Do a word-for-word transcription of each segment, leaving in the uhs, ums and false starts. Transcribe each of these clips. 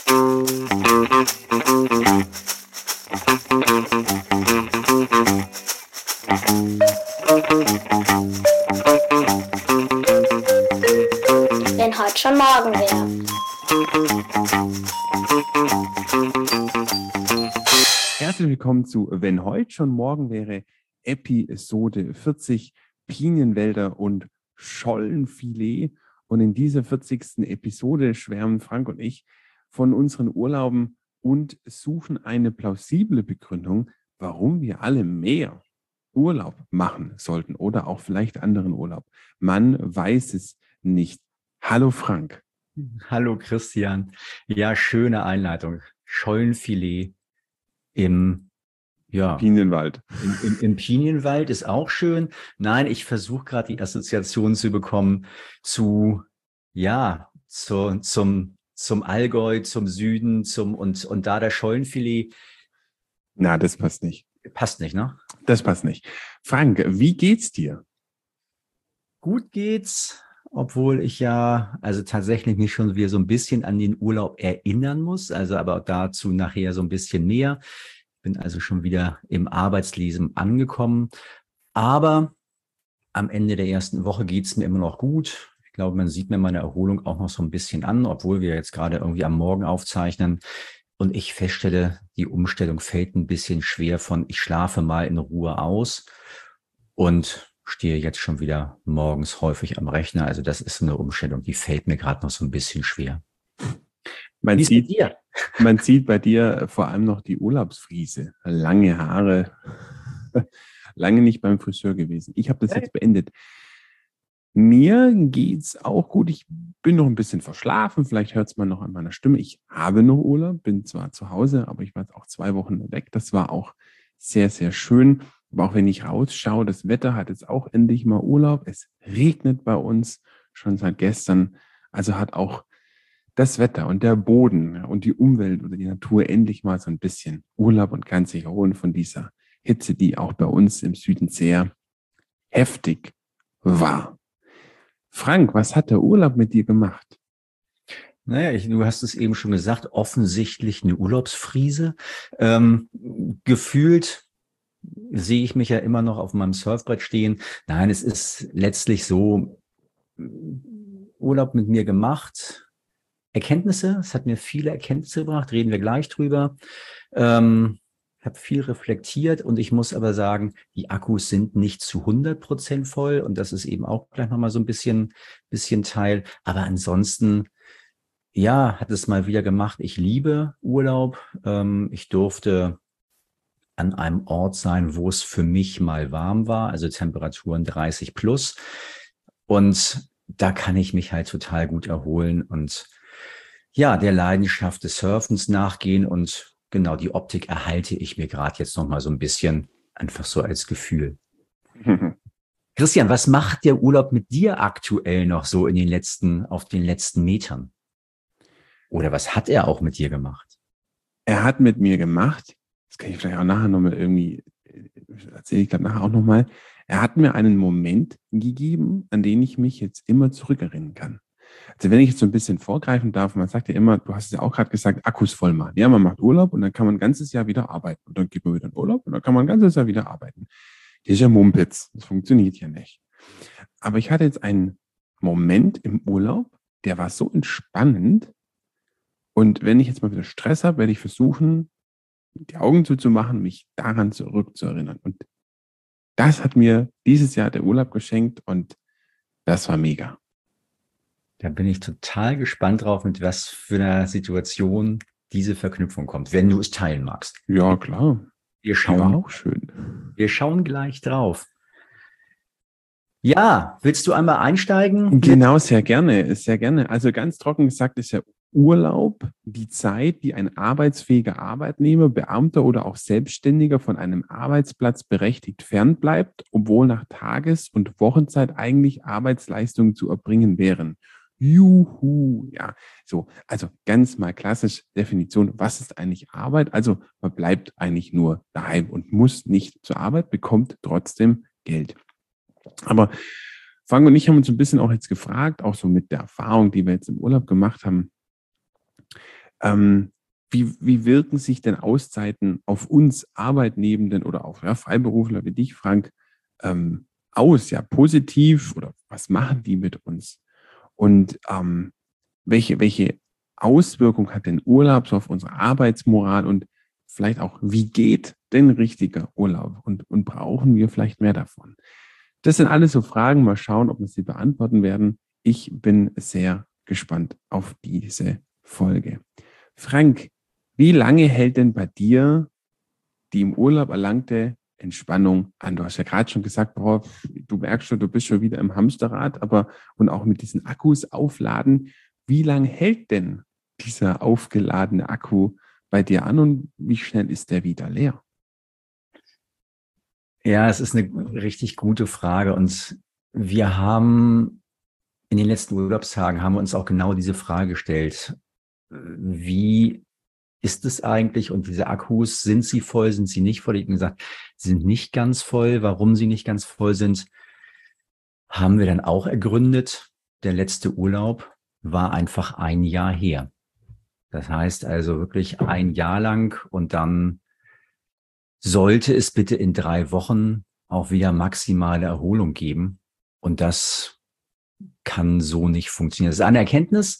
Wenn heute schon morgen wäre. Herzlich willkommen zu Wenn heute schon morgen wäre, Episode vierzig, Pinienwälder und Schollenfilet. Und in dieser vierzigsten Episode schwärmen Frank und ich von unseren Urlauben und suchen eine plausible Begründung, warum wir alle mehr Urlaub machen sollten oder auch vielleicht anderen Urlaub. Man weiß es nicht. Hallo Frank. Hallo Christian. Ja, schöne Einleitung. Schollenfilet im, ja, Pinienwald. im, im, im Pinienwald ist auch schön. Nein, ich versuche gerade die Assoziation zu bekommen zu, ja, zu, zum, zum Allgäu, zum Süden, zum und, und da der Schollenfilet. Na, das passt nicht. Passt nicht, ne? Das passt nicht. Frank, wie geht's dir? Gut geht's, obwohl ich ja also tatsächlich mich schon wieder so ein bisschen an den Urlaub erinnern muss, also aber dazu nachher so ein bisschen mehr. Bin also schon wieder im Arbeitsleben angekommen, aber am Ende der ersten Woche geht's mir immer noch gut. Ich glaube, man sieht mir meine Erholung auch noch so ein bisschen an, obwohl wir jetzt gerade irgendwie am Morgen aufzeichnen und ich feststelle, die Umstellung fällt ein bisschen schwer von ich schlafe mal in Ruhe aus und stehe jetzt schon wieder morgens häufig am Rechner. Also das ist so eine Umstellung, die fällt mir gerade noch so ein bisschen schwer. Man Wie ist mit sieht, dir? man sieht bei dir vor allem noch die Urlaubsfriese. Lange Haare, lange nicht beim Friseur gewesen. Ich habe das jetzt beendet. Mir geht's auch gut. Ich bin noch ein bisschen verschlafen. Vielleicht hört es man noch an meiner Stimme. Ich habe noch Urlaub, bin zwar zu Hause, aber ich war jetzt auch zwei Wochen weg. Das war auch sehr, sehr schön. Aber auch wenn ich rausschaue, das Wetter hat jetzt auch endlich mal Urlaub. Es regnet bei uns schon seit gestern. Also hat auch das Wetter und der Boden und die Umwelt oder die Natur endlich mal so ein bisschen Urlaub und kann sich erholen von dieser Hitze, die auch bei uns im Süden sehr heftig war. Frank, was hat der Urlaub mit dir gemacht? Naja, ich, du hast es eben schon gesagt, offensichtlich eine Urlaubsfriese. Ähm, gefühlt sehe ich mich ja immer noch auf meinem Surfbrett stehen. Nein, es ist letztlich so, Urlaub mit mir gemacht. Erkenntnisse, es hat mir viele Erkenntnisse gebracht, reden wir gleich drüber. Ähm, ich habe viel reflektiert und ich muss aber sagen, die Akkus sind nicht zu hundert Prozent voll und das ist eben auch gleich nochmal so ein bisschen, bisschen Teil. Aber ansonsten, ja, hat es mal wieder gemacht. Ich liebe Urlaub. Ähm, ich durfte an einem Ort sein, wo es für mich mal warm war, also Temperaturen dreißig plus. Und da kann ich mich halt total gut erholen und ja, der Leidenschaft des Surfens nachgehen und genau die Optik erhalte ich mir gerade jetzt noch mal so ein bisschen einfach so als Gefühl. Christian, was macht der Urlaub mit dir aktuell noch so in den letzten, auf den letzten Metern? Oder was hat er auch mit dir gemacht? Er hat mit mir gemacht, das kann ich vielleicht auch nachher nochmal irgendwie, erzähle ich glaube nachher auch nochmal, er hat mir einen Moment gegeben, an den ich mich jetzt immer zurückerinnern kann. Also wenn ich jetzt so ein bisschen vorgreifen darf, man sagt ja immer, du hast es ja auch gerade gesagt, Akkus voll machen. Ja, man macht Urlaub und dann kann man ein ganzes Jahr wieder arbeiten. Und dann geht man wieder in Urlaub und dann kann man ein ganzes Jahr wieder arbeiten. Das ist ja Mumpitz. Das funktioniert ja nicht. Aber ich hatte jetzt einen Moment im Urlaub, der war so entspannend. Und wenn ich jetzt mal wieder Stress habe, werde ich versuchen, die Augen zuzumachen, mich daran zurückzuerinnern. Und das hat mir dieses Jahr der Urlaub geschenkt und das war mega. Da bin ich total gespannt drauf, mit was für einer Situation diese Verknüpfung kommt, wenn du es teilen magst. Ja, klar. Wir Die war schauen, auch schön. wir schauen gleich drauf. Ja, willst du einmal einsteigen? Genau, sehr gerne, sehr gerne. Also ganz trocken gesagt ist ja Urlaub die Zeit, die ein arbeitsfähiger Arbeitnehmer, Beamter oder auch Selbstständiger von einem Arbeitsplatz berechtigt fernbleibt, obwohl nach Tages- und Wochenzeit eigentlich Arbeitsleistungen zu erbringen wären. Juhu, ja, so, also ganz mal klassisch Definition, was ist eigentlich Arbeit? Also man bleibt eigentlich nur daheim und muss nicht zur Arbeit, bekommt trotzdem Geld. Aber Frank und ich haben uns ein bisschen auch jetzt gefragt, auch so mit der Erfahrung, die wir jetzt im Urlaub gemacht haben, Ähm, wie, wie wirken sich denn Auszeiten auf uns Arbeitnehmenden oder auch ja, Freiberufler wie dich, Frank, ähm, aus? Ja, positiv oder was machen die mit uns? Und ähm, welche, welche Auswirkung hat denn Urlaub so auf unsere Arbeitsmoral und vielleicht auch, wie geht denn richtiger Urlaub und, und brauchen wir vielleicht mehr davon? Das sind alles so Fragen. Mal schauen, ob wir sie beantworten werden. Ich bin sehr gespannt auf diese Folge. Frank, wie lange hält denn bei dir die im Urlaub erlangte Entspannung an? Du hast ja gerade schon gesagt, boah, du merkst schon, du bist schon wieder im Hamsterrad, aber und auch mit diesen Akkus aufladen. Wie lange hält denn dieser aufgeladene Akku bei dir an und wie schnell ist der wieder leer? Ja, es ist eine richtig gute Frage und wir haben in den letzten Urlaubstagen haben wir uns auch genau diese Frage gestellt. Wie ist es eigentlich und diese Akkus, sind sie voll, sind sie nicht voll? Ich habe gesagt, sie sind nicht ganz voll. Warum sie nicht ganz voll sind, haben wir dann auch ergründet. Der letzte Urlaub war einfach ein Jahr her. Das heißt also wirklich ein Jahr lang und dann sollte es bitte in drei Wochen auch wieder maximale Erholung geben. Und das kann so nicht funktionieren. Das ist eine Erkenntnis,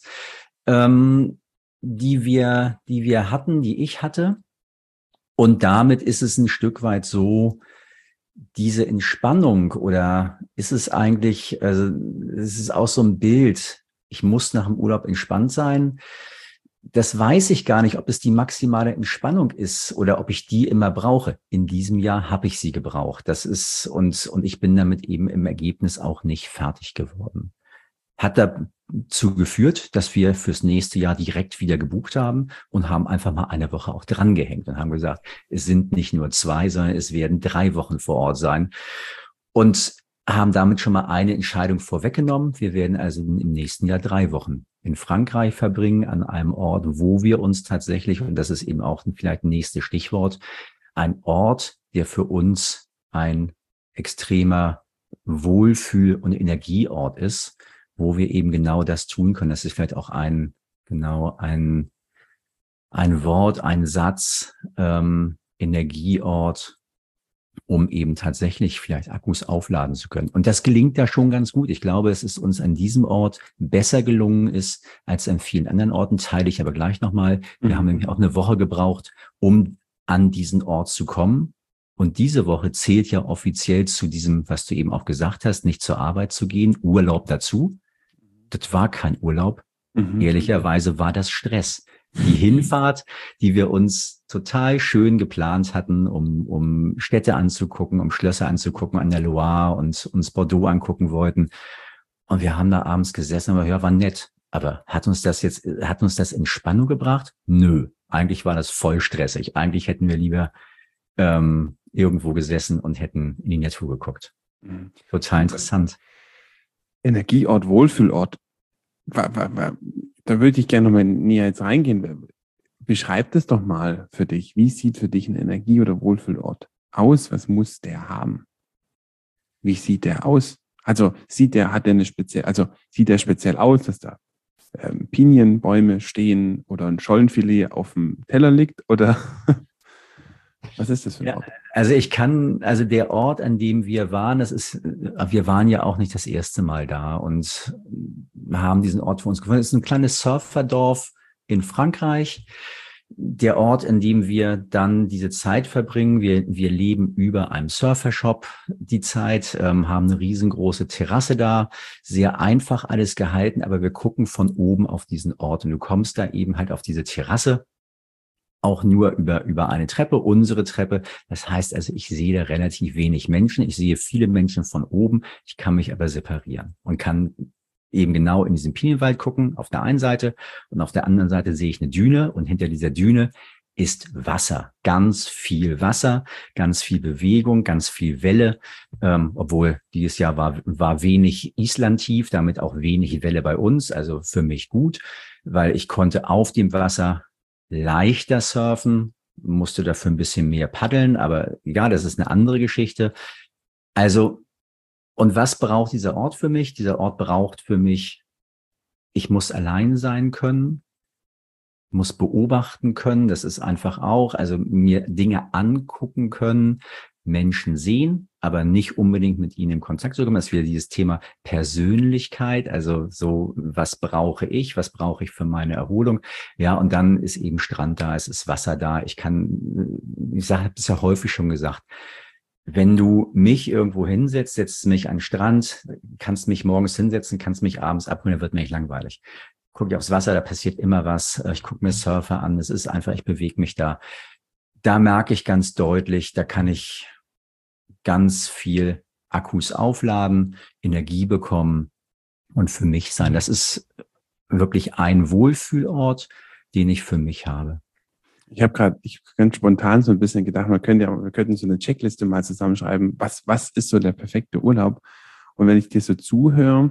ähm, die wir, die wir hatten, die ich hatte. Und damit ist es ein Stück weit so, diese Entspannung oder ist es eigentlich, also es ist auch so ein Bild, ich muss nach dem Urlaub entspannt sein. Das weiß ich gar nicht, ob es die maximale Entspannung ist oder ob ich die immer brauche. In diesem Jahr habe ich sie gebraucht. Das ist, und, und ich bin damit eben im Ergebnis auch nicht fertig geworden. Hat dazu geführt, dass wir fürs nächste Jahr direkt wieder gebucht haben und haben einfach mal eine Woche auch dran gehängt und haben gesagt, es sind nicht nur zwei, sondern es werden drei Wochen vor Ort sein und haben damit schon mal eine Entscheidung vorweggenommen. Wir werden also im nächsten Jahr drei Wochen in Frankreich verbringen, an einem Ort, wo wir uns tatsächlich, und das ist eben auch vielleicht ein nächstes Stichwort, ein Ort, der für uns ein extremer Wohlfühl- und Energieort ist, wo wir eben genau das tun können. Das ist vielleicht auch ein, genau ein, ein Wort, ein Satz, ähm, Energieort, um eben tatsächlich vielleicht Akkus aufladen zu können. Und das gelingt da schon ganz gut. Ich glaube, es ist uns an diesem Ort besser gelungen ist als an vielen anderen Orten, teile ich aber gleich nochmal. Wir Mhm. haben nämlich auch eine Woche gebraucht, um an diesen Ort zu kommen. Und diese Woche zählt ja offiziell zu diesem, was du eben auch gesagt hast, nicht zur Arbeit zu gehen, Urlaub dazu. Das war kein Urlaub. Mhm. Ehrlicherweise war das Stress. Die Hinfahrt, die wir uns total schön geplant hatten, um, um Städte anzugucken, um Schlösser anzugucken an der Loire und uns Bordeaux angucken wollten. Und wir haben da abends gesessen, aber ja, war nett. Aber hat uns das jetzt, hat uns das Entspannung gebracht? Nö. Eigentlich war das voll stressig. Eigentlich hätten wir lieber ähm, irgendwo gesessen und hätten in die Natur geguckt. Mhm. Total interessant. Energieort, Wohlfühlort. Da würde ich gerne noch mal näher jetzt reingehen. Beschreib das doch mal für dich. Wie sieht für dich ein Energie- oder Wohlfühlort aus? Was muss der haben? Wie sieht der aus? Also sieht der, hat der eine speziell, also sieht der speziell aus, dass da ähm, Pinienbäume stehen oder ein Schollenfilet auf dem Teller liegt? Oder was ist das für ein Ja, Ort? also ich kann, also der Ort, an dem wir waren, das ist, wir waren ja auch nicht das erste Mal da und haben diesen Ort für uns gefunden. Es ist ein kleines Surferdorf in Frankreich. Der Ort, in dem wir dann diese Zeit verbringen, wir, wir leben über einem Surfershop die Zeit, ähm, haben eine riesengroße Terrasse da, sehr einfach alles gehalten, aber wir gucken von oben auf diesen Ort und du kommst da eben halt auf diese Terrasse, auch nur über, über eine Treppe, unsere Treppe. Das heißt also, ich sehe da relativ wenig Menschen. Ich sehe viele Menschen von oben. Ich kann mich aber separieren und kann eben genau in diesen Pinienwald gucken, auf der einen Seite. Und auf der anderen Seite sehe ich eine Düne und hinter dieser Düne ist Wasser, ganz viel Wasser, ganz viel Bewegung, ganz viel Welle, ähm, obwohl dieses Jahr war, war wenig Island tief, damit auch wenig Welle bei uns, also für mich gut, weil ich konnte auf dem Wasser leichter surfen, musste dafür ein bisschen mehr paddeln, aber ja, das ist eine andere Geschichte. Also, und was braucht dieser Ort für mich? Dieser Ort braucht für mich, ich muss allein sein können, muss beobachten können. Das ist einfach auch, also mir Dinge angucken können, Menschen sehen, aber nicht unbedingt mit ihnen in Kontakt zu kommen. Das ist wieder dieses Thema Persönlichkeit. Also so, was brauche ich? Was brauche ich für meine Erholung? Ja, und dann ist eben Strand da, es ist Wasser da. Ich kann, ich habe es ja häufig schon gesagt, wenn du mich irgendwo hinsetzt, setzt mich an den Strand, kannst mich morgens hinsetzen, kannst mich abends abholen, dann wird mir nicht langweilig. Gucke ich aufs Wasser, da passiert immer was. Ich gucke mir Surfer an. Es ist einfach, ich bewege mich da. Da merke ich ganz deutlich, da kann ich ganz viel Akkus aufladen, Energie bekommen und für mich sein. Das ist wirklich ein Wohlfühlort, den ich für mich habe. Ich habe gerade, ich ganz spontan so ein bisschen gedacht, man könnte ja, wir könnten so eine Checkliste mal zusammenschreiben, was, was ist so der perfekte Urlaub? Und wenn ich dir so zuhöre,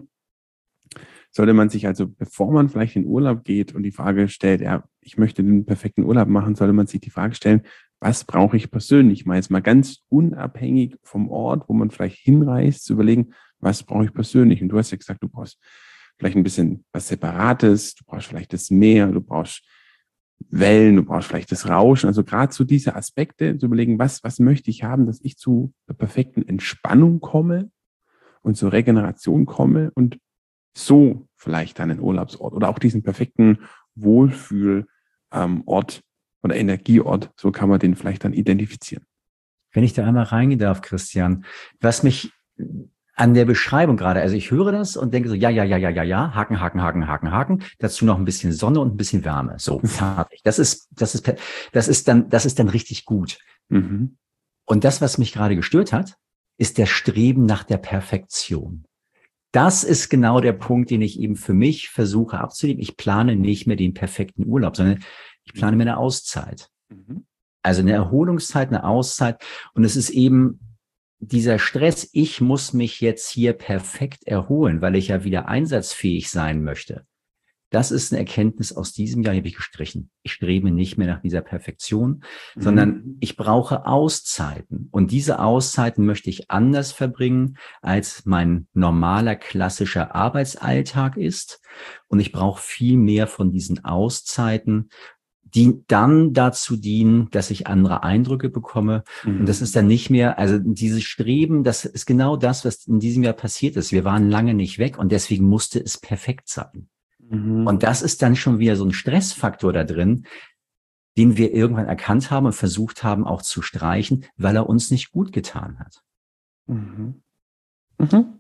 sollte man sich also, bevor man vielleicht in Urlaub geht und die Frage stellt, ja, ich möchte den perfekten Urlaub machen, sollte man sich die Frage stellen, was brauche ich persönlich? Mal jetzt mal ganz unabhängig vom Ort, wo man vielleicht hinreist, zu überlegen, was brauche ich persönlich? Und du hast ja gesagt, du brauchst vielleicht ein bisschen was Separates, du brauchst vielleicht das Meer, du brauchst Wellen, du brauchst vielleicht das Rauschen. Also gerade so diese Aspekte, zu überlegen, was, was möchte ich haben, dass ich zu der perfekten Entspannung komme und zur Regeneration komme und so vielleicht einen Urlaubsort oder auch diesen perfekten Wohlfühlort ähm, oder Energieort, so kann man den vielleicht dann identifizieren. Wenn ich da einmal reingehen darf, Christian, was mich an der Beschreibung gerade, also ich höre das und denke so, ja, ja, ja, ja, ja, ja, Haken, Haken, Haken, Haken, Haken, dazu noch ein bisschen Sonne und ein bisschen Wärme. So, fertig. Das ist, das ist, das ist dann, das ist dann richtig gut. Mhm. Und das, was mich gerade gestört hat, ist der Streben nach der Perfektion. Das ist genau der Punkt, den ich eben für mich versuche abzunehmen. Ich plane nicht mehr den perfekten Urlaub, sondern ich plane mir eine Auszeit. Mhm. Also eine Erholungszeit, eine Auszeit. Und es ist eben dieser Stress, ich muss mich jetzt hier perfekt erholen, weil ich ja wieder einsatzfähig sein möchte. Das ist eine Erkenntnis aus diesem Jahr, die habe ich gestrichen. Ich strebe nicht mehr nach dieser Perfektion, mhm. sondern ich brauche Auszeiten. Und diese Auszeiten möchte ich anders verbringen, als mein normaler, klassischer Arbeitsalltag ist. Und ich brauche viel mehr von diesen Auszeiten, die dann dazu dienen, dass ich andere Eindrücke bekomme. Mhm. Und das ist dann nicht mehr, also dieses Streben, das ist genau das, was in diesem Jahr passiert ist. Wir waren lange nicht weg und deswegen musste es perfekt sein. Mhm. Und das ist dann schon wieder so ein Stressfaktor da drin, den wir irgendwann erkannt haben und versucht haben auch zu streichen, weil er uns nicht gut getan hat. Mhm. Mhm.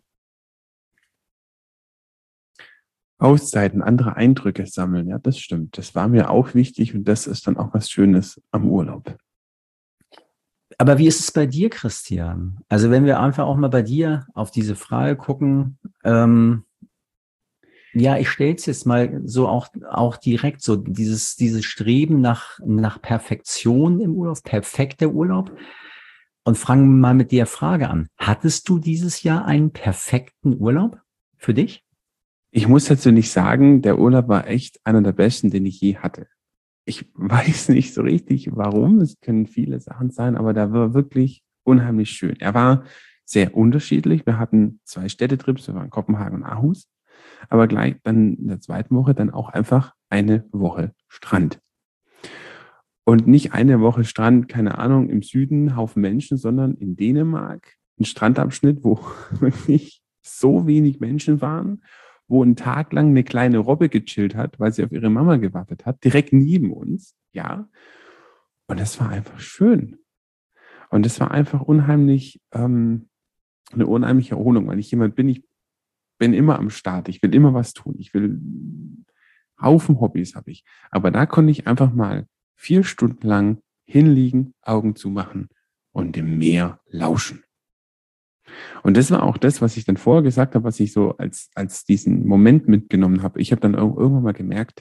Auszeiten, andere Eindrücke sammeln, ja, das stimmt. Das war mir auch wichtig und das ist dann auch was Schönes am Urlaub. Aber wie ist es bei dir, Christian? Also wenn wir einfach auch mal bei dir auf diese Frage gucken, ähm, ja, ich stelle es jetzt mal so auch, auch direkt, so dieses, dieses Streben nach, nach Perfektion im Urlaub, perfekter Urlaub. Und fangen mal mit der Frage an. Hattest du dieses Jahr einen perfekten Urlaub für dich? Ich muss dazu nicht sagen, der Urlaub war echt einer der besten, den ich je hatte. Ich weiß nicht so richtig, warum. Es können viele Sachen sein, aber der war wirklich unheimlich schön. Er war sehr unterschiedlich. Wir hatten zwei Städtetrips, wir waren in Kopenhagen und Aarhus. Aber gleich dann in der zweiten Woche dann auch einfach eine Woche Strand. Und nicht eine Woche Strand, keine Ahnung, im Süden, Haufen Menschen, sondern in Dänemark ein Strandabschnitt, wo wirklich so wenig Menschen waren, wo einen Tag lang eine kleine Robbe gechillt hat, weil sie auf ihre Mama gewartet hat, direkt neben uns, ja. Und das war einfach schön. Und das war einfach unheimlich, ähm, eine unheimliche Erholung, weil ich jemand bin, ich bin immer am Start, ich will immer was tun, ich will, Haufen Hobbys habe ich. Aber da konnte ich einfach mal vier Stunden lang hinliegen, Augen zumachen und dem Meer lauschen. Und das war auch das, was ich dann vorher gesagt habe, was ich so als, als diesen Moment mitgenommen habe. Ich habe dann irgendwann mal gemerkt,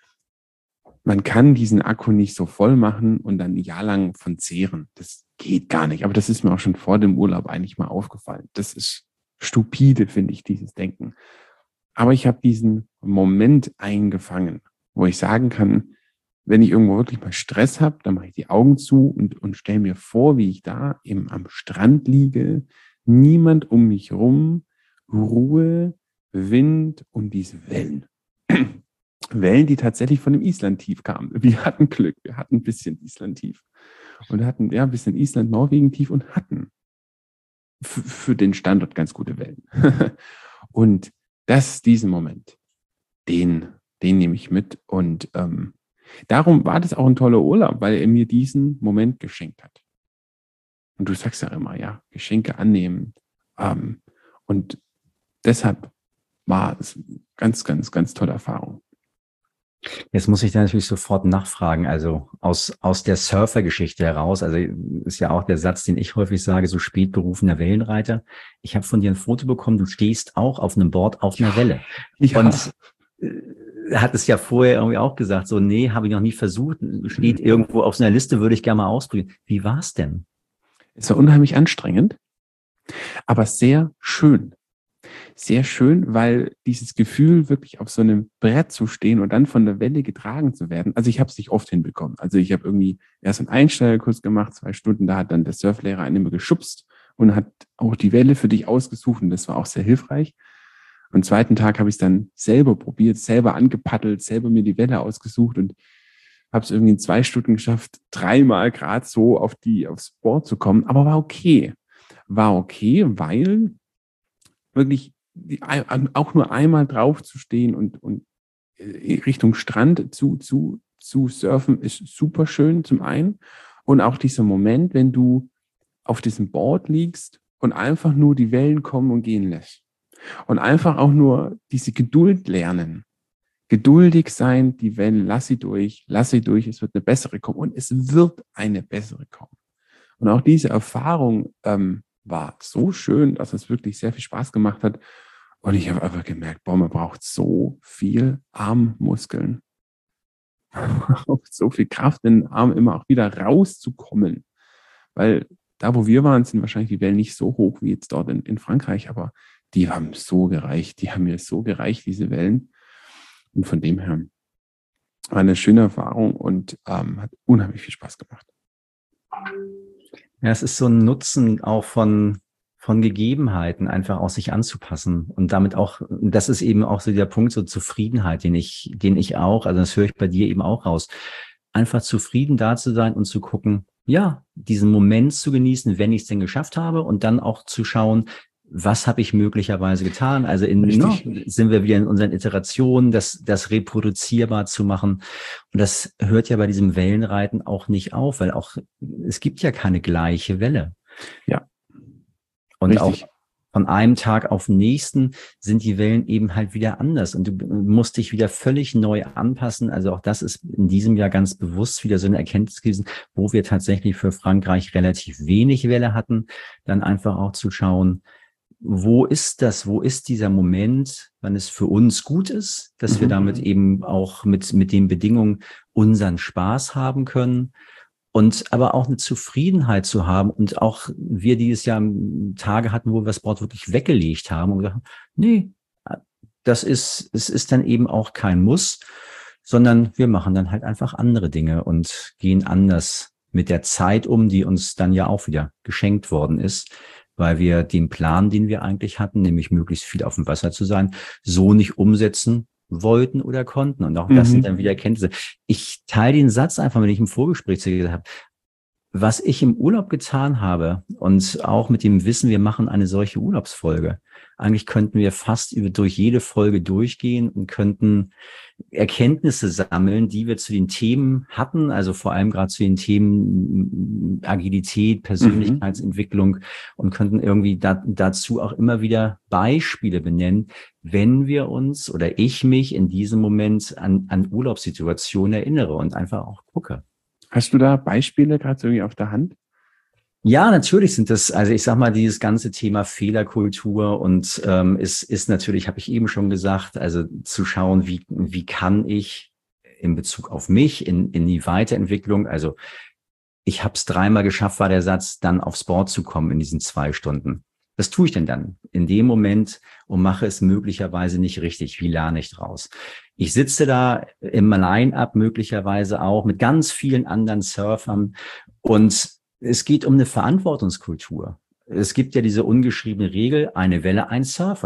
man kann diesen Akku nicht so voll machen und dann ein Jahr lang von zehren. Das geht gar nicht. Aber das ist mir auch schon vor dem Urlaub eigentlich mal aufgefallen. Das ist stupide, finde ich, dieses Denken. Aber ich habe diesen Moment eingefangen, wo ich sagen kann, wenn ich irgendwo wirklich mal Stress habe, dann mache ich die Augen zu und, und stelle mir vor, wie ich da eben am Strand liege, niemand um mich rum, Ruhe, Wind und diese Wellen. Wellen, die tatsächlich von dem Island-Tief kamen. Wir hatten Glück, wir hatten ein bisschen Island-Tief. Und hatten ja ein bisschen Island-Norwegen-Tief und hatten f- für den Standort ganz gute Wellen. Und das, diesen Moment, den, den nehme ich mit. Und ähm, darum war das auch ein toller Urlaub, weil er mir diesen Moment geschenkt hat. Und du sagst ja immer, ja, Geschenke annehmen. Ähm, und deshalb war es ganz, ganz, ganz tolle Erfahrung. Jetzt muss ich da natürlich sofort nachfragen, also aus, aus der Surfer-Geschichte heraus, also ist ja auch der Satz, den ich häufig sage, so spät berufener Wellenreiter. Ich habe von dir ein Foto bekommen, du stehst auch auf einem Board auf einer Welle. Ja. Und äh, hat es ja vorher irgendwie auch gesagt, so nee, habe ich noch nie versucht, steht irgendwo auf so einer Liste, würde ich gerne mal ausprobieren. Wie war's denn? Es war unheimlich anstrengend, aber sehr schön. Sehr schön, weil dieses Gefühl, wirklich auf so einem Brett zu stehen und dann von der Welle getragen zu werden, also ich habe es nicht oft hinbekommen. Also ich habe irgendwie erst einen Einsteigerkurs gemacht, zwei Stunden, da hat dann der Surflehrer einen immer geschubst und hat auch die Welle für dich ausgesucht und das war auch sehr hilfreich. Am zweiten Tag habe ich es dann selber probiert, selber angepaddelt, selber mir die Welle ausgesucht und habe es irgendwie in zwei Stunden geschafft, dreimal gerade so auf die, aufs Board zu kommen, aber war okay. War okay, weil wirklich die, auch nur einmal drauf zu stehen und, und Richtung Strand zu, zu, zu surfen ist super schön zum einen. Und auch dieser Moment, wenn du auf diesem Board liegst und einfach nur die Wellen kommen und gehen lässt. Und einfach auch nur diese Geduld lernen. Geduldig sein, die Wellen, lass sie durch, lass sie durch, es wird eine bessere kommen. Und es wird eine bessere kommen. Und auch diese Erfahrung ähm, war so schön, dass es wirklich sehr viel Spaß gemacht hat. Und ich habe einfach gemerkt, boah, man braucht so viel Armmuskeln. So viel Kraft, in den Arm immer auch wieder rauszukommen. Weil da, wo wir waren, sind wahrscheinlich die Wellen nicht so hoch wie jetzt dort in, in Frankreich, aber die haben so gereicht, die haben mir so gereicht, diese Wellen. Und von dem her war eine schöne Erfahrung und ähm, hat unheimlich viel Spaß gemacht. Ja, es ist so ein Nutzen auch von, von Gegebenheiten, einfach auch sich anzupassen und damit auch, das ist eben auch so der Punkt, so Zufriedenheit, den ich, den ich auch, also das höre ich bei dir eben auch raus, einfach zufrieden da zu sein und zu gucken, ja, diesen Moment zu genießen, wenn ich es denn geschafft habe und dann auch zu schauen, was habe ich möglicherweise getan? Also in, no, sind wir wieder in unseren Iterationen, das, das reproduzierbar zu machen. Und das hört ja bei diesem Wellenreiten auch nicht auf, weil auch, es gibt ja keine gleiche Welle. Ja. Und richtig. auch von einem Tag auf den nächsten sind die Wellen eben halt wieder anders und du musst dich wieder völlig neu anpassen. Also auch das ist in diesem Jahr ganz bewusst wieder so eine Erkenntnis gewesen, wo wir tatsächlich für Frankreich relativ wenig Welle hatten, dann einfach auch zu schauen, wo ist das, wo ist dieser Moment, wann es für uns gut ist, dass mhm. wir damit eben auch mit, mit den Bedingungen unseren Spaß haben können und aber auch eine Zufriedenheit zu haben und auch wir dieses Jahr Tage hatten, wo wir das Board wirklich weggelegt haben und gesagt, nee, das ist, es ist dann eben auch kein Muss, sondern wir machen dann halt einfach andere Dinge und gehen anders mit der Zeit um, die uns dann ja auch wieder geschenkt worden ist, weil wir den Plan, den wir eigentlich hatten, nämlich möglichst viel auf dem Wasser zu sein, so nicht umsetzen wollten oder konnten. Und auch das mhm. sind dann wieder Erkenntnisse. Ich teile den Satz einfach, wenn ich im Vorgespräch gesagt habe, was ich im Urlaub getan habe und auch mit dem Wissen, wir machen eine solche Urlaubsfolge. Eigentlich könnten wir fast über, durch jede Folge durchgehen und könnten Erkenntnisse sammeln, die wir zu den Themen hatten, also vor allem gerade zu den Themen Agilität, Persönlichkeitsentwicklung mhm. und könnten irgendwie da, dazu auch immer wieder Beispiele benennen, wenn wir uns oder ich mich in diesem Moment an, an Urlaubssituationen erinnere und einfach auch gucke. Hast du da Beispiele gerade irgendwie auf der Hand? Ja, natürlich sind das, also ich sag mal, dieses ganze Thema Fehlerkultur und ähm, ist, ist natürlich, habe ich eben schon gesagt, also zu schauen, wie, wie kann ich in Bezug auf mich, in, in die Weiterentwicklung, also ich habe es dreimal geschafft, war der Satz, dann aufs Board zu kommen in diesen zwei Stunden. Was tue ich denn dann in dem Moment und mache es möglicherweise nicht richtig? Wie lerne ich draus? Ich sitze da im Line-Up möglicherweise auch mit ganz vielen anderen Surfern und es geht um eine Verantwortungskultur. Es gibt ja diese ungeschriebene Regel, eine Welle, ein Surfer.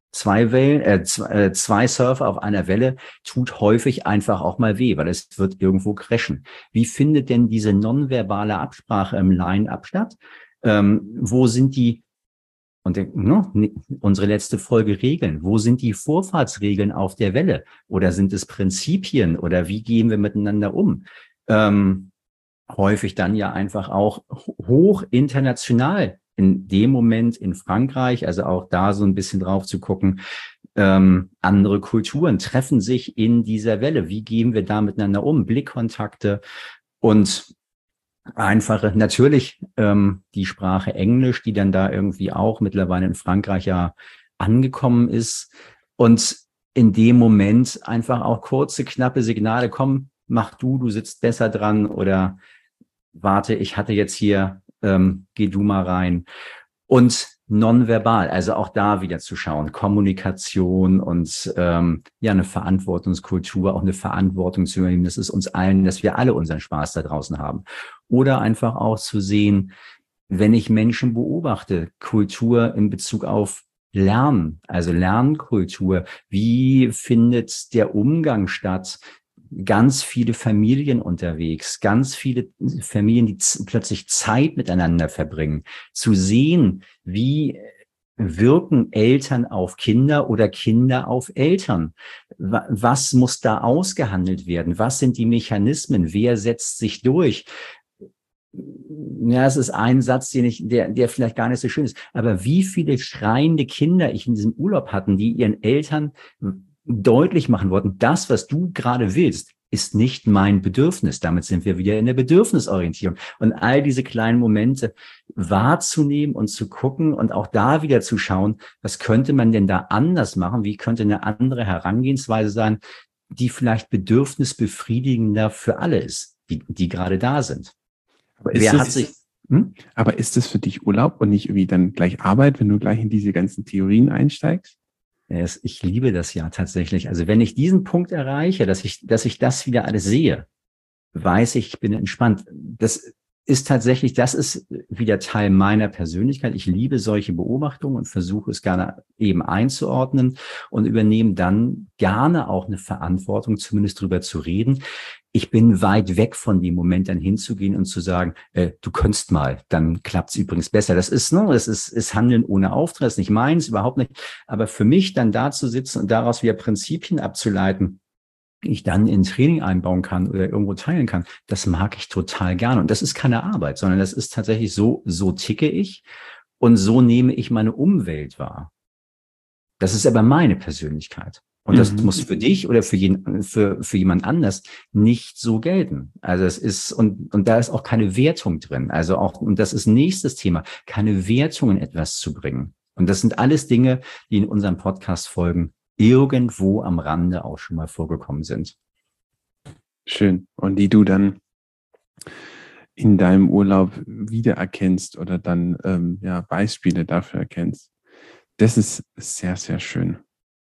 Zwei Wellen, äh, zwei, äh, zwei Surfer auf einer Welle tut häufig einfach auch mal weh, weil es wird irgendwo crashen. Wie findet denn diese nonverbale Absprache im Line-Up statt? Ähm, wo sind die, und der, ne, unsere letzte Folge Regeln, wo sind die Vorfahrtsregeln auf der Welle? Oder sind es Prinzipien? Oder wie gehen wir miteinander um? Ähm, häufig dann ja einfach auch hoch international. In dem Moment in Frankreich, also auch da so ein bisschen drauf zu gucken, ähm, andere Kulturen treffen sich in dieser Welle. Wie gehen wir da miteinander um? Blickkontakte und einfache, natürlich ähm, die Sprache Englisch, die dann da irgendwie auch mittlerweile in Frankreich ja angekommen ist. Und in dem Moment einfach auch kurze, knappe Signale, komm, mach du, du sitzt besser dran oder warte, ich hatte jetzt hier, ähm, geh du mal rein. Und nonverbal, also auch da wieder zu schauen, Kommunikation und ähm, ja, eine Verantwortungskultur, auch eine Verantwortung zu übernehmen, das ist uns allen, dass wir alle unseren Spaß da draußen haben. Oder einfach auch zu sehen, wenn ich Menschen beobachte, Kultur in Bezug auf Lernen, also Lernkultur, wie findet der Umgang statt? Ganz viele Familien unterwegs, ganz viele Familien, die z- plötzlich Zeit miteinander verbringen, zu sehen, wie wirken Eltern auf Kinder oder Kinder auf Eltern? Wa- Was muss da ausgehandelt werden? Was sind die Mechanismen? Wer setzt sich durch? Ja, es ist ein Satz, den ich, der, der vielleicht gar nicht so schön ist. Aber wie viele schreiende Kinder ich in diesem Urlaub hatten, die ihren Eltern deutlich machen wollten, das, was du gerade willst, ist nicht mein Bedürfnis. Damit sind wir wieder in der Bedürfnisorientierung. Und all diese kleinen Momente wahrzunehmen und zu gucken und auch da wieder zu schauen, was könnte man denn da anders machen? Wie könnte eine andere Herangehensweise sein, die vielleicht bedürfnisbefriedigender für alle ist, die, die gerade da sind? Aber ist Wer hat das, sich, hm? aber ist das für dich Urlaub und nicht irgendwie dann gleich Arbeit, wenn du gleich in diese ganzen Theorien einsteigst? Es- Ich liebe das ja tatsächlich. Also wenn ich diesen Punkt erreiche, dass ich, dass ich das wieder alles sehe, weiß ich, ich bin entspannt. Das ist tatsächlich, das ist wieder Teil meiner Persönlichkeit. Ich liebe solche Beobachtungen und versuche es gerne eben einzuordnen und übernehme dann gerne auch eine Verantwortung, zumindest drüber zu reden. Ich bin weit weg von dem Moment, dann hinzugehen und zu sagen, äh, du könntest mal, dann klappt's übrigens besser. Das ist, ne, das ist, ist Handeln ohne Auftrag, das ist nicht meins, überhaupt nicht. Aber für mich dann da zu sitzen und daraus wieder Prinzipien abzuleiten, die ich dann in Training einbauen kann oder irgendwo teilen kann, das mag ich total gerne. Und das ist keine Arbeit, sondern das ist tatsächlich so, so ticke ich und so nehme ich meine Umwelt wahr. Das ist aber meine Persönlichkeit. Und das Mhm. muss für dich oder für, jeden, für, für jemand anders nicht so gelten. Also es ist, und, und da ist auch keine Wertung drin. Also auch, und das ist nächstes Thema, keine Wertung in etwas zu bringen. Und das sind alles Dinge, die in unseren Podcast-Folgen irgendwo am Rande auch schon mal vorgekommen sind. Schön. Und die du dann in deinem Urlaub wiedererkennst oder dann ähm, ja, Beispiele dafür erkennst. Das ist sehr, sehr schön.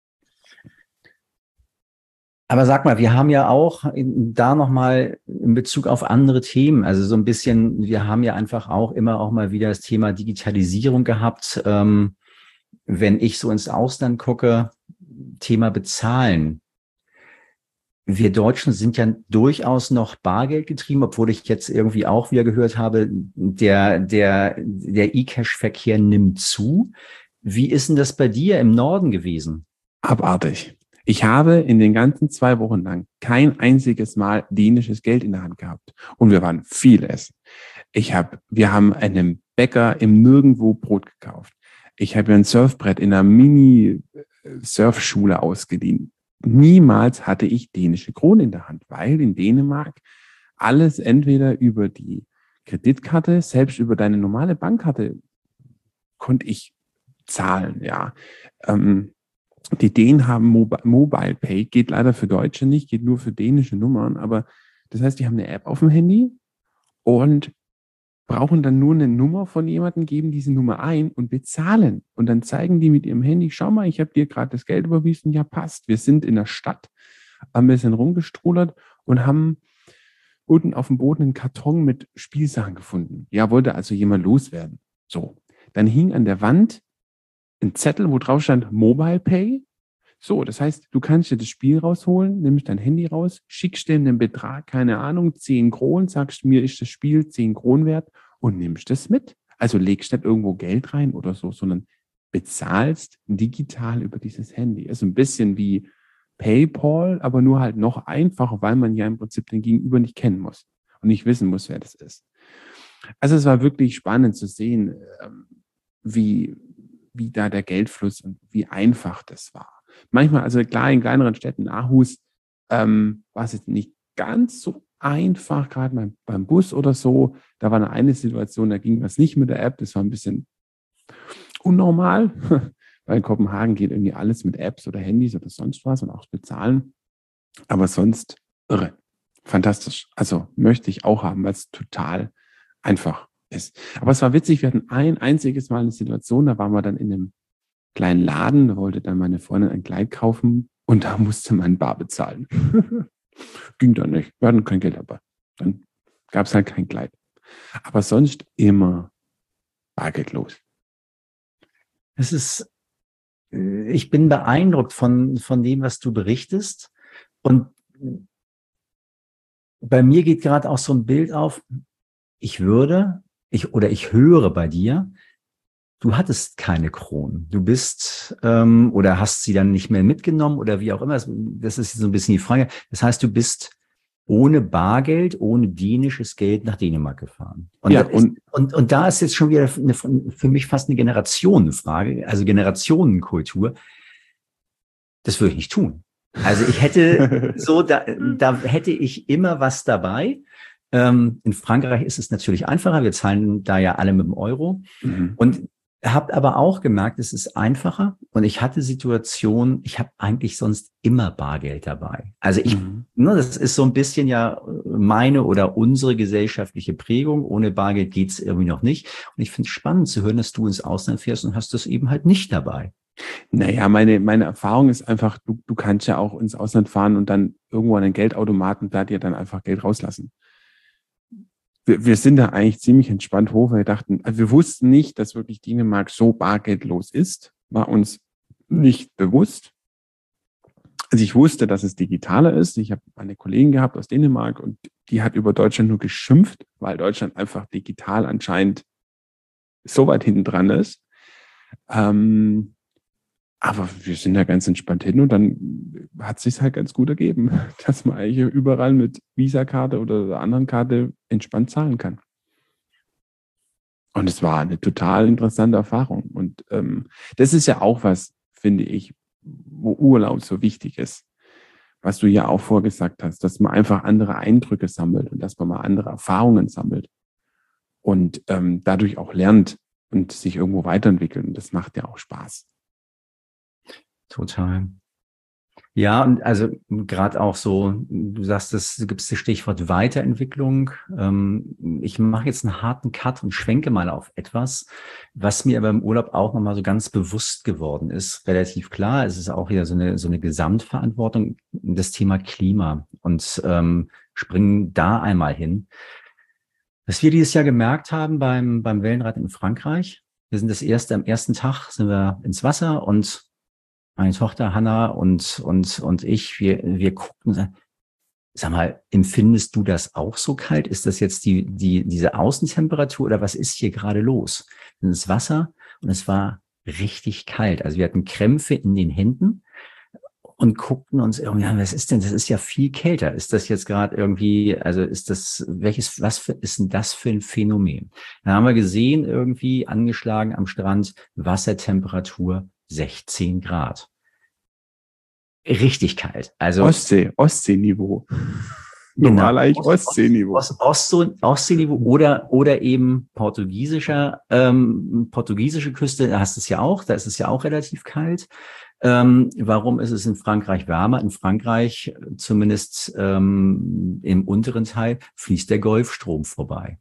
Aber sag mal, wir haben ja auch in, da nochmal in Bezug auf andere Themen, also so ein bisschen, wir haben ja einfach auch immer auch mal wieder das Thema Digitalisierung gehabt. Ähm, wenn ich so ins Ausland gucke, Thema Bezahlen. Wir Deutschen sind ja durchaus noch Bargeld getrieben, obwohl ich jetzt irgendwie auch wieder gehört habe, der, der, der E-Cash-Verkehr nimmt zu. Wie ist denn das bei dir im Norden gewesen? Abartig. Ich habe in den ganzen zwei Wochen lang kein einziges Mal dänisches Geld in der Hand gehabt. Und wir waren viel essen. Ich habe, wir haben einem Bäcker im Nirgendwo Brot gekauft. Ich habe mir ein Surfbrett in einer Mini-Surfschule ausgeliehen. Niemals hatte ich dänische Kronen in der Hand, weil in Dänemark alles entweder über die Kreditkarte, selbst über deine normale Bankkarte konnte ich zahlen, ja. Ähm, die Dänen haben Mobi- Mobile Pay, geht leider für Deutsche nicht, geht nur für dänische Nummern, aber das heißt, die haben eine App auf dem Handy und brauchen dann nur eine Nummer von jemandem, geben diese Nummer ein und bezahlen. Und dann zeigen die mit ihrem Handy, schau mal, ich habe dir gerade das Geld überwiesen, ja passt. Wir sind in der Stadt, haben ein bisschen rumgestrudert und haben unten auf dem Boden einen Karton mit Spielsachen gefunden. Ja, wollte also jemand loswerden. So, dann hing an der Wand ein Zettel, wo drauf stand Mobile Pay. So, das heißt, du kannst dir das Spiel rausholen, nimmst dein Handy raus, schickst dem den Betrag, keine Ahnung, zehn Kronen, sagst, mir ist das Spiel zehn Kronen wert und nimmst das mit. Also legst nicht irgendwo Geld rein oder so, sondern bezahlst digital über dieses Handy. Ist ein bisschen wie PayPal, aber nur halt noch einfacher, weil man ja im Prinzip den Gegenüber nicht kennen muss und nicht wissen muss, wer das ist. Also es war wirklich spannend zu sehen, wie, wie da der Geldfluss und wie einfach das war. Manchmal, also klar, in kleineren Städten, Aarhus, ähm, war es jetzt nicht ganz so einfach, gerade beim, beim Bus oder so. Da war eine Situation, da ging was nicht mit der App, das war ein bisschen unnormal, weil in Kopenhagen geht irgendwie alles mit Apps oder Handys oder sonst was und auch bezahlen. Aber sonst irre. Fantastisch. Also möchte ich auch haben, weil es total einfach ist. Aber es war witzig, wir hatten ein einziges Mal eine Situation, da waren wir dann in einem kleinen Laden, da wollte dann meine Freundin ein Kleid kaufen und da musste man bar bezahlen. Ging dann nicht. Wir hatten kein Geld dabei. Dann gab es halt kein Kleid. Aber sonst immer bargeldlos. Es ist, ich bin beeindruckt von, von dem, was du berichtest. Und bei mir geht gerade auch so ein Bild auf, ich würde, ich oder ich höre bei dir, du hattest keine Kronen. Du bist ähm, oder hast sie dann nicht mehr mitgenommen oder wie auch immer. Das ist so ein bisschen die Frage. Das heißt, du bist ohne Bargeld, ohne dänisches Geld nach Dänemark gefahren. Und, ja, ist, und, und, und da ist jetzt schon wieder eine, für mich fast eine Generationenfrage, also Generationenkultur. Das würde ich nicht tun. Also ich hätte so, da, da hätte ich immer was dabei. Ähm, in Frankreich ist es natürlich einfacher. Wir zahlen da ja alle mit dem Euro. Mhm. Und habe aber auch gemerkt, es ist einfacher. Und ich hatte Situationen, ich habe eigentlich sonst immer Bargeld dabei. Also ich, mhm. ne, das ist so ein bisschen ja meine oder unsere gesellschaftliche Prägung. Ohne Bargeld geht's irgendwie noch nicht. Und ich finde es spannend zu hören, dass du ins Ausland fährst und hast das eben halt nicht dabei. Naja, meine, meine Erfahrung ist einfach, du, du kannst ja auch ins Ausland fahren und dann irgendwo an den Geldautomaten da dir dann einfach Geld rauslassen. Wir, wir sind da eigentlich ziemlich entspannt hoch, weil wir dachten, also wir wussten nicht, dass wirklich Dänemark so bargeldlos ist, war uns nicht bewusst. Also ich wusste, dass es digitaler ist. Ich habe eine Kollegin gehabt aus Dänemark und die hat über Deutschland nur geschimpft, weil Deutschland einfach digital anscheinend so weit hinten dran ist. Ähm, Aber wir sind da ganz entspannt hin und dann hat es sich halt ganz gut ergeben, dass man eigentlich überall mit Visa-Karte oder einer anderen Karte entspannt zahlen kann. Und es war eine total interessante Erfahrung. Und ähm, das ist ja auch was, finde ich, wo Urlaub so wichtig ist. Was du ja auch vorgesagt hast, dass man einfach andere Eindrücke sammelt und dass man mal andere Erfahrungen sammelt und ähm, dadurch auch lernt und sich irgendwo weiterentwickelt. Und das macht ja auch Spaß. Total. Ja, und also gerade auch so, du sagst, es gibt das Stichwort Weiterentwicklung. Ähm, ich mache jetzt einen harten Cut und schwenke mal auf etwas, was mir aber im Urlaub auch nochmal so ganz bewusst geworden ist. Relativ klar, es ist auch wieder so eine so eine Gesamtverantwortung, das Thema Klima. Und ähm, springen da einmal hin. Was wir dieses Jahr gemerkt haben beim beim Wellenrad in Frankreich, wir sind das erste, am ersten Tag sind wir ins Wasser und meine Tochter Hannah und und und ich, wir wir gucken, sagen, sag mal, empfindest du das auch so kalt? Ist das jetzt die die diese Außentemperatur oder was ist hier gerade los? Das Wasser und es war richtig kalt. Also wir hatten Krämpfe in den Händen und guckten uns irgendwie an, was ist denn? Das ist ja viel kälter. Ist das jetzt gerade irgendwie? Also ist das welches? Was für, ist denn das für ein Phänomen? Da haben wir gesehen irgendwie angeschlagen am Strand Wassertemperatur sechzehn Grad. Richtig kalt. Also Ostsee, Ostseeniveau. Normal genau, eigentlich Ostseeniveau. Ost, Ost, Ost, Ostseeniveau oder, oder eben portugiesischer, ähm, portugiesische Küste, da hast du es ja auch, da ist es ja auch relativ kalt. Ähm, warum ist es in Frankreich wärmer? In Frankreich, zumindest ähm, im unteren Teil, fließt der Golfstrom vorbei.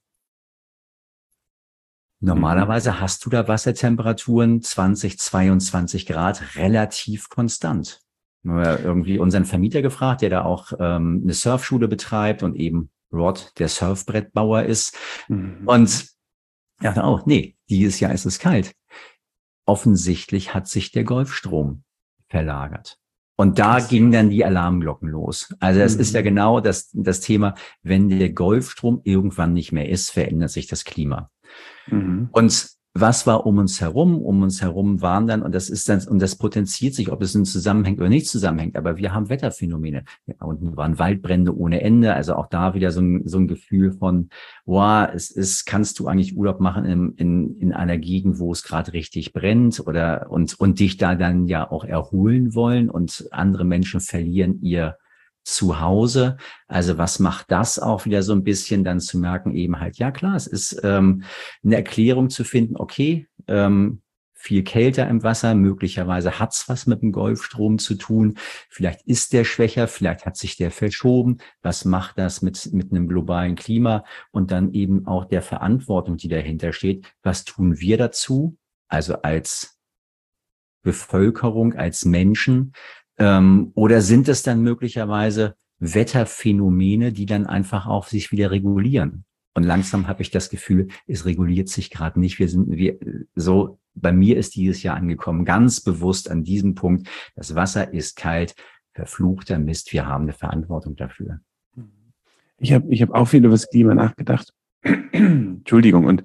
Normalerweise mhm. hast du da Wassertemperaturen zwanzig, zweiundzwanzig Grad relativ konstant. Wir haben ja irgendwie unseren Vermieter gefragt, der da auch ähm, eine Surfschule betreibt und eben Rod, der Surfbrettbauer ist. Mhm. Und ja, auch, nee, dieses Jahr ist es kalt. offensichtlich hat sich der Golfstrom verlagert. Und da gingen dann die Alarmglocken los. Also das mhm. ist ja genau das, das Thema, wenn der Golfstrom irgendwann nicht mehr ist, verändert sich das Klima. Mhm. Und was war um uns herum? Um uns herum waren dann, und das ist dann, und das potenziert sich, ob es nun zusammenhängt oder nicht zusammenhängt, aber wir haben Wetterphänomene. Ja, unten waren Waldbrände ohne Ende, also auch da wieder so ein, so ein Gefühl von, wow, es ist, kannst du eigentlich Urlaub machen in, in, in einer Gegend, wo es gerade richtig brennt oder, und, und dich da dann ja auch erholen wollen und andere Menschen verlieren ihr zu Hause. Also was macht das auch wieder so ein bisschen, dann zu merken eben halt, ja klar, es ist ähm, eine Erklärung zu finden, okay, ähm, viel kälter im Wasser, möglicherweise hat's was mit dem Golfstrom zu tun, vielleicht ist der schwächer, vielleicht hat sich der verschoben, was macht das mit, mit einem globalen Klima und dann eben auch der Verantwortung, die dahinter steht, was tun wir dazu, also als Bevölkerung, als Menschen, Ähm, oder sind es dann möglicherweise Wetterphänomene, die dann einfach auch sich wieder regulieren? Und langsam habe ich das Gefühl, es reguliert sich gerade nicht. Wir sind, wir, so, bei mir ist dieses Jahr angekommen, ganz bewusst an diesem Punkt, das Wasser ist kalt, verfluchter Mist, wir haben eine Verantwortung dafür. Ich habe ich hab auch viel über das Klima nachgedacht. Entschuldigung. Und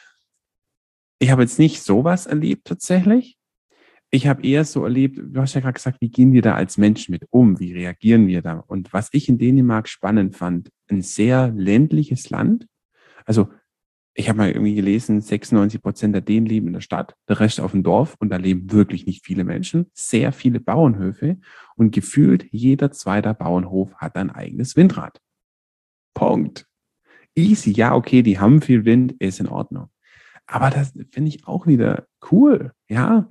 ich habe jetzt nicht sowas erlebt tatsächlich. Ich habe eher so erlebt, du hast ja gerade gesagt, wie gehen wir da als Menschen mit um? Wie reagieren wir da? Und was ich in Dänemark spannend fand, ein sehr ländliches Land. Also ich habe mal irgendwie gelesen, sechsundneunzig Prozent der Dänen leben in der Stadt, der Rest auf dem Dorf und da leben wirklich nicht viele Menschen, sehr viele Bauernhöfe und gefühlt jeder zweite Bauernhof hat ein eigenes Windrad. Punkt. Easy, ja okay, die haben viel Wind, ist in Ordnung. Aber das finde ich auch wieder cool, ja.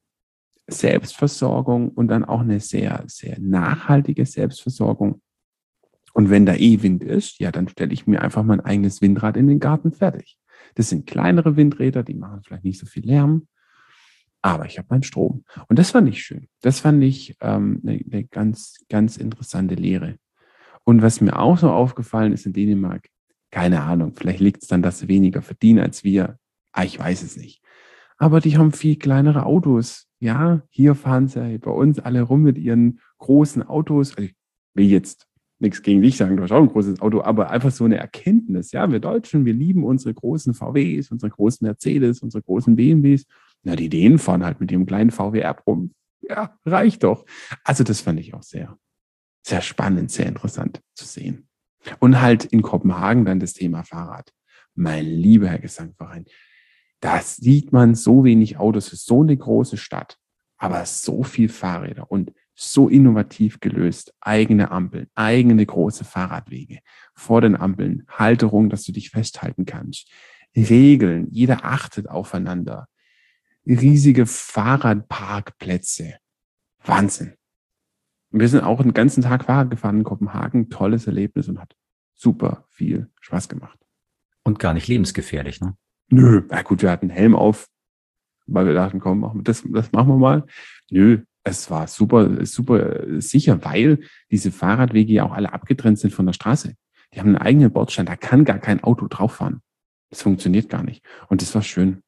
Selbstversorgung und dann auch eine sehr, sehr nachhaltige Selbstversorgung. Und wenn da eh Wind ist, ja, dann stelle ich mir einfach mein eigenes Windrad in den Garten fertig. Das sind kleinere Windräder, die machen vielleicht nicht so viel Lärm, aber ich habe meinen Strom. Und das fand ich schön. Das fand ich ähm, eine, eine ganz, ganz interessante Lehre. Und was mir auch so aufgefallen ist in Dänemark, keine Ahnung, vielleicht liegt es dann, dass sie weniger verdienen als wir. Ah, ich weiß es nicht. Aber die haben viel kleinere Autos. Ja, hier fahren sie bei uns alle rum mit ihren großen Autos. Also ich will jetzt nichts gegen dich sagen, du hast auch ein großes Auto, aber einfach so eine Erkenntnis. Ja, wir Deutschen, wir lieben unsere großen V Ws, unsere großen Mercedes, unsere großen B M Ws. Na, die Dänen fahren halt mit ihrem kleinen V W R rum. Ja, reicht doch. Also das fand ich auch sehr, sehr spannend, sehr interessant zu sehen. Und halt in Kopenhagen dann das Thema Fahrrad. Mein lieber Herr Gesangverein, da sieht man so wenig Autos für so eine große Stadt, aber so viel Fahrräder und so innovativ gelöst. Eigene Ampeln, eigene große Fahrradwege, vor den Ampeln, Halterung, dass du dich festhalten kannst. Regeln, jeder achtet aufeinander. Riesige Fahrradparkplätze. Wahnsinn. Wir sind auch den ganzen Tag Fahrrad gefahren in Kopenhagen. Tolles Erlebnis und hat super viel Spaß gemacht. Und gar nicht lebensgefährlich, ne? Nö, na gut, wir hatten einen Helm auf, weil wir dachten, komm, machen wir das, das machen wir mal. Nö, es war super, super sicher, weil diese Fahrradwege ja auch alle abgetrennt sind von der Straße. Die haben einen eigenen Bordstein, da kann gar kein Auto drauf fahren. Das funktioniert gar nicht. Und das war schön.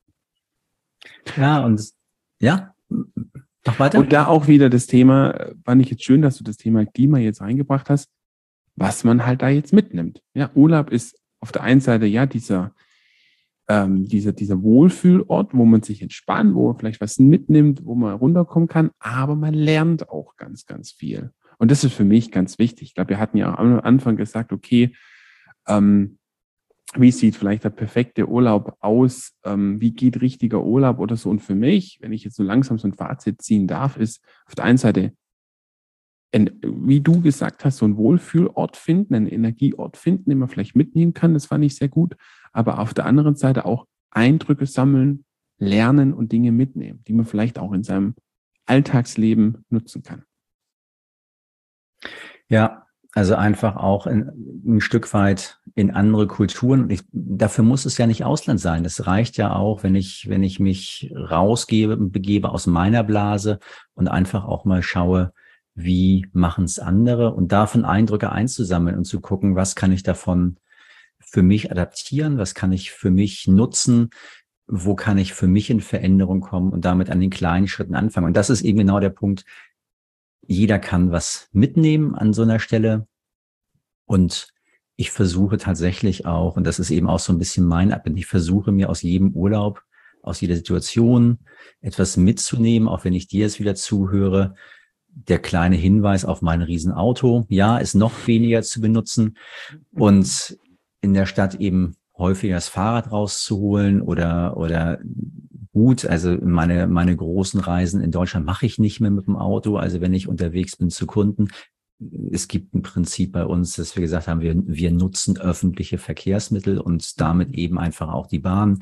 Ja, und ja, noch weiter. Und da auch wieder das Thema, fand ich jetzt schön, dass du das Thema Klima jetzt reingebracht hast, was man halt da jetzt mitnimmt. Ja, Urlaub ist auf der einen Seite ja dieser Ähm, dieser, dieser Wohlfühlort, wo man sich entspannt, wo man vielleicht was mitnimmt, wo man runterkommen kann, aber man lernt auch ganz, ganz viel. Und das ist für mich ganz wichtig. Ich glaube, wir hatten ja am Anfang gesagt, okay, ähm, wie sieht vielleicht der perfekte Urlaub aus? Ähm, wie geht richtiger Urlaub oder so? Und für mich, wenn ich jetzt so langsam so ein Fazit ziehen darf, ist auf der einen Seite, wie du gesagt hast, so einen Wohlfühlort finden, einen Energieort finden, den man vielleicht mitnehmen kann. Das fand ich sehr gut. Aber auf der anderen Seite auch Eindrücke sammeln, lernen und Dinge mitnehmen, die man vielleicht auch in seinem Alltagsleben nutzen kann. Ja, also einfach auch in, ein Stück weit in andere Kulturen. Ich, dafür muss es ja nicht Ausland sein. Es reicht ja auch, wenn ich, wenn ich mich rausgebe, begebe aus meiner Blase und einfach auch mal schaue, wie machen es andere und davon Eindrücke einzusammeln und zu gucken, was kann ich davon für mich adaptieren, was kann ich für mich nutzen, wo kann ich für mich in Veränderung kommen und damit an den kleinen Schritten anfangen. Und das ist eben genau der Punkt. Jeder kann was mitnehmen an so einer Stelle. Und ich versuche tatsächlich auch, und das ist eben auch so ein bisschen mein Abbild, ich versuche mir aus jedem Urlaub, aus jeder Situation etwas mitzunehmen, auch wenn ich dir jetzt wieder zuhöre. Der kleine Hinweis auf mein Riesenauto, ja, ist noch weniger zu benutzen und in der Stadt eben häufiger das Fahrrad rauszuholen oder oder gut, also meine meine großen Reisen in Deutschland mache ich nicht mehr mit dem Auto, also wenn ich unterwegs bin zu Kunden. Es gibt ein Prinzip bei uns, dass wir gesagt haben, wir wir nutzen öffentliche Verkehrsmittel und damit eben einfach auch die Bahn.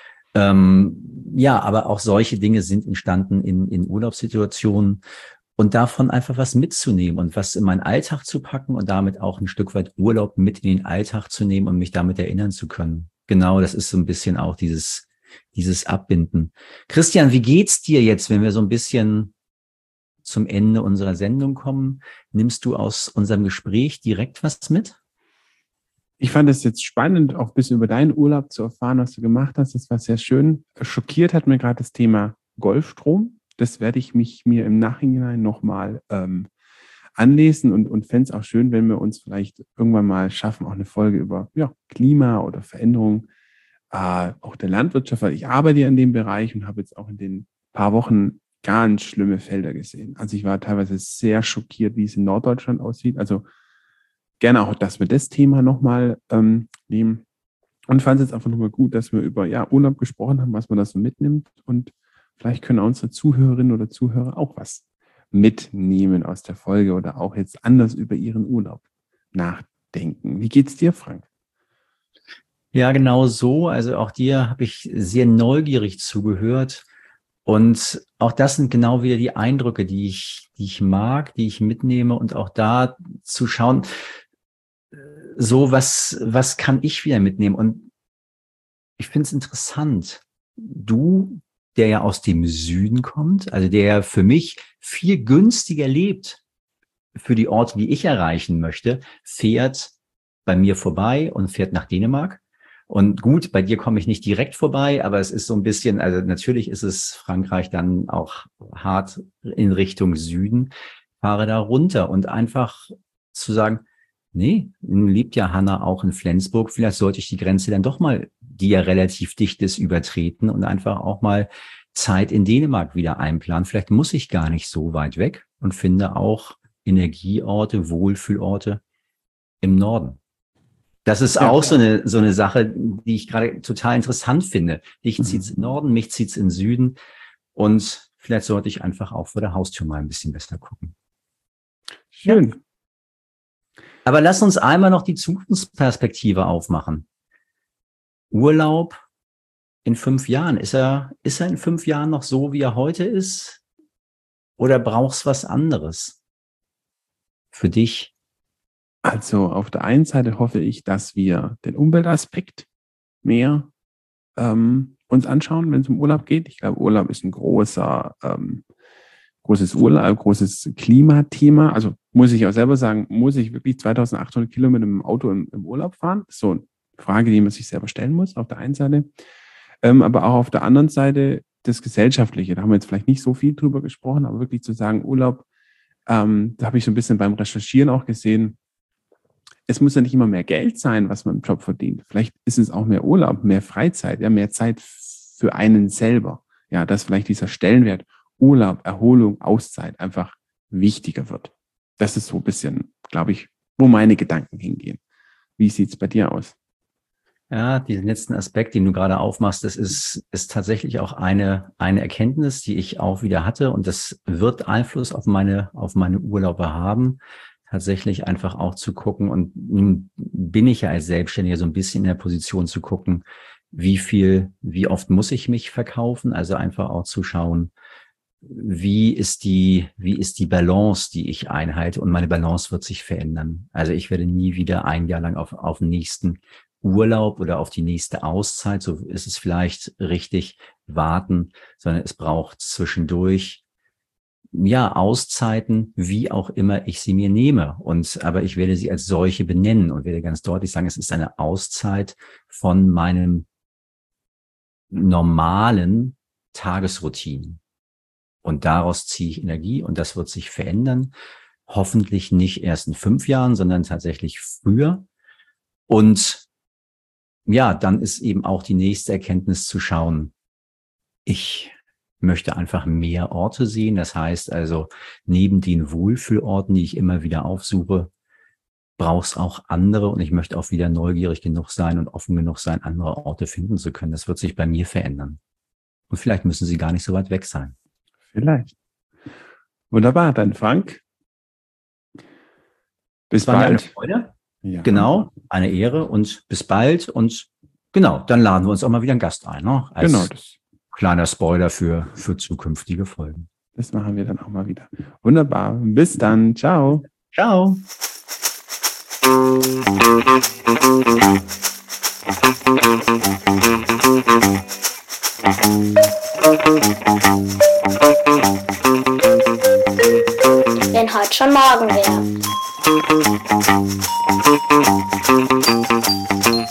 Ähm, ja, aber auch solche Dinge sind entstanden in in Urlaubssituationen. Und davon einfach was mitzunehmen und was in meinen Alltag zu packen und damit auch ein Stück weit Urlaub mit in den Alltag zu nehmen und mich damit erinnern zu können. Genau, das ist so ein bisschen auch dieses, dieses Abbinden. Christian, wie geht's dir jetzt, wenn wir so ein bisschen zum Ende unserer Sendung kommen? Nimmst du aus unserem Gespräch direkt was mit? Ich fand es jetzt spannend, auch ein bisschen über deinen Urlaub zu erfahren, was du gemacht hast. Das war sehr schön. Schockiert hat mir gerade das Thema Golfstrom. Das werde ich mich mir im Nachhinein nochmal ähm, anlesen und, und fände es auch schön, wenn wir uns vielleicht irgendwann mal schaffen, auch eine Folge über ja, Klima oder Veränderung äh, auch der Landwirtschaft, weil ich arbeite ja in dem Bereich und habe jetzt auch in den paar Wochen ganz schlimme Felder gesehen. Also ich war teilweise sehr schockiert, wie es in Norddeutschland aussieht. Also gerne auch, dass wir das Thema nochmal ähm, nehmen und fand es jetzt einfach nochmal gut, dass wir über ja, Urlaub gesprochen haben, was man da so mitnimmt und vielleicht können unsere Zuhörerinnen oder Zuhörer auch was mitnehmen aus der Folge oder auch jetzt anders über ihren Urlaub nachdenken. Wie geht's dir, Frank? Ja, genau so. Also auch dir habe ich sehr neugierig zugehört. Und auch das sind genau wieder die Eindrücke, die ich, die ich mag, die ich mitnehme und auch da zu schauen, so was, was kann ich wieder mitnehmen? Und ich finde es interessant. Du, der ja aus dem Süden kommt, also der ja für mich viel günstiger lebt für die Orte, die ich erreichen möchte, fährt bei mir vorbei und fährt nach Dänemark. Und gut, bei dir komme ich nicht direkt vorbei, aber es ist so ein bisschen, also natürlich ist es Frankreich dann auch hart in Richtung Süden, fahre da runter und einfach zu sagen, nee, lebt ja Hanna auch in Flensburg, vielleicht sollte ich die Grenze dann doch mal, die ja relativ dicht ist, übertreten und einfach auch mal Zeit in Dänemark wieder einplanen. Vielleicht muss ich gar nicht so weit weg und finde auch Energieorte, Wohlfühlorte im Norden. Das ist ja auch so eine, so eine Sache, die ich gerade total interessant finde. Dich mhm. zieht's im Norden, mich zieht's in Süden und vielleicht sollte ich einfach auch vor der Haustür mal ein bisschen besser gucken. Schön. Ja. Aber lass uns einmal noch die Zukunftsperspektive aufmachen. Urlaub in fünf Jahren. Ist er, ist er in fünf Jahren noch so, wie er heute ist? Oder brauchst du was anderes für dich? Also auf der einen Seite hoffe ich, dass wir den Umweltaspekt mehr ähm, uns anschauen, wenn es um Urlaub geht. Ich glaube, Urlaub ist ein großer ähm, großes Urlaub, großes Klimathema. Also muss ich auch selber sagen, muss ich wirklich zweitausendachthundert Kilometer mit dem Auto im, im Urlaub fahren? Das ist so eine Frage, die man sich selber stellen muss, auf der einen Seite. Ähm, aber auch auf der anderen Seite das Gesellschaftliche. Da haben wir jetzt vielleicht nicht so viel drüber gesprochen, aber wirklich zu sagen, Urlaub, ähm, da habe ich so ein bisschen beim Recherchieren auch gesehen, es muss ja nicht immer mehr Geld sein, was man im Job verdient. Vielleicht ist es auch mehr Urlaub, mehr Freizeit, ja, mehr Zeit für einen selber. Ja, dass vielleicht dieser Stellenwert Urlaub, Erholung, Auszeit einfach wichtiger wird. Das ist so ein bisschen, glaube ich, wo meine Gedanken hingehen. Wie sieht es bei dir aus? Ja, diesen letzten Aspekt, den du gerade aufmachst, das ist, ist tatsächlich auch eine, eine Erkenntnis, die ich auch wieder hatte. Und das wird Einfluss auf meine, auf meine Urlaube haben. Tatsächlich einfach auch zu gucken. Und nun bin ich ja als Selbstständiger so ein bisschen in der Position zu gucken, wie viel, wie oft muss ich mich verkaufen? Also einfach auch zu schauen, wie ist die, wie ist die Balance, die ich einhalte? Und meine Balance wird sich verändern. Also ich werde nie wieder ein Jahr lang auf, auf den nächsten Urlaub oder auf die nächste Auszeit, so ist es vielleicht richtig, warten, sondern es braucht zwischendurch, ja, Auszeiten, wie auch immer ich sie mir nehme. Und, aber ich werde sie als solche benennen und werde ganz deutlich sagen, es ist eine Auszeit von meinem normalen Tagesroutinen. Und daraus ziehe ich Energie und das wird sich verändern. Hoffentlich nicht erst in fünf Jahren, sondern tatsächlich früher. Und ja, dann ist eben auch die nächste Erkenntnis zu schauen, ich möchte einfach mehr Orte sehen. Das heißt also, neben den Wohlfühlorten, die ich immer wieder aufsuche, brauchst auch andere und ich möchte auch wieder neugierig genug sein und offen genug sein, andere Orte finden zu können. Das wird sich bei mir verändern. Und vielleicht müssen sie gar nicht so weit weg sein. Vielleicht. Wunderbar, dann Frank. Bis War mir eine bald. Freude. Ja. Genau, eine Ehre und bis bald. Und genau, dann laden wir uns auch mal wieder einen Gast ein. Ne? Als Genau, das, kleiner Spoiler für, für zukünftige Folgen. das machen wir dann auch mal wieder. Wunderbar. Bis dann. Ciao. Ciao. Wenn heute schon morgen wäre.